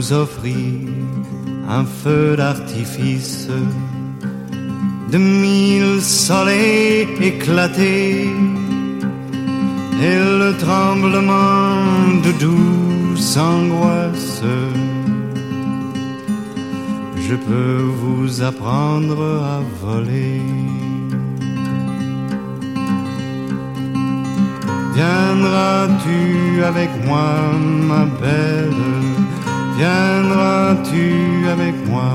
vous offrir un feu d'artifice de 1000 soleils éclatés et le tremblement de douce angoisse. Je peux vous apprendre à voler. Viendras-tu avec moi, ma belle? Viendras-tu avec moi?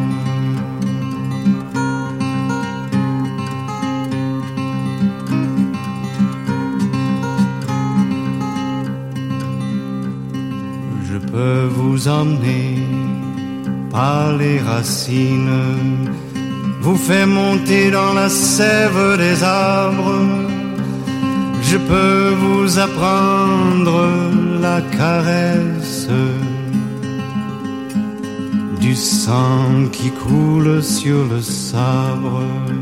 Je peux vous emmener par les racines, vous faire monter dans la sève des arbres. Je peux vous apprendre la caresse du sang qui coule sur le sabre.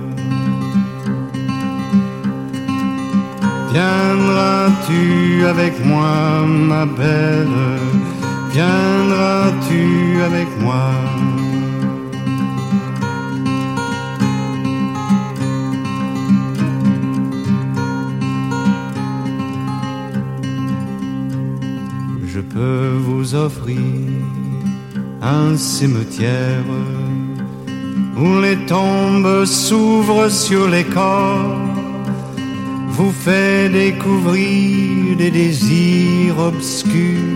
Viendras-tu avec moi, ma belle? Viendras-tu avec moi? Je peux vous offrir un cimetière où les tombes s'ouvrent sur les corps, vous fait découvrir des désirs obscurs.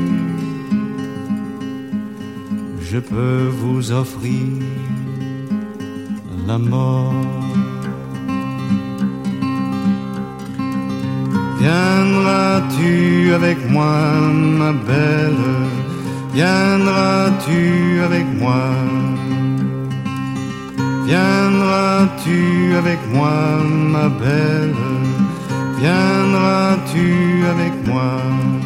Je peux vous offrir la mort. Viendras-tu avec moi, ma belle? Viendras-tu avec moi? Viendras-tu avec moi, ma belle? Viendras-tu avec moi?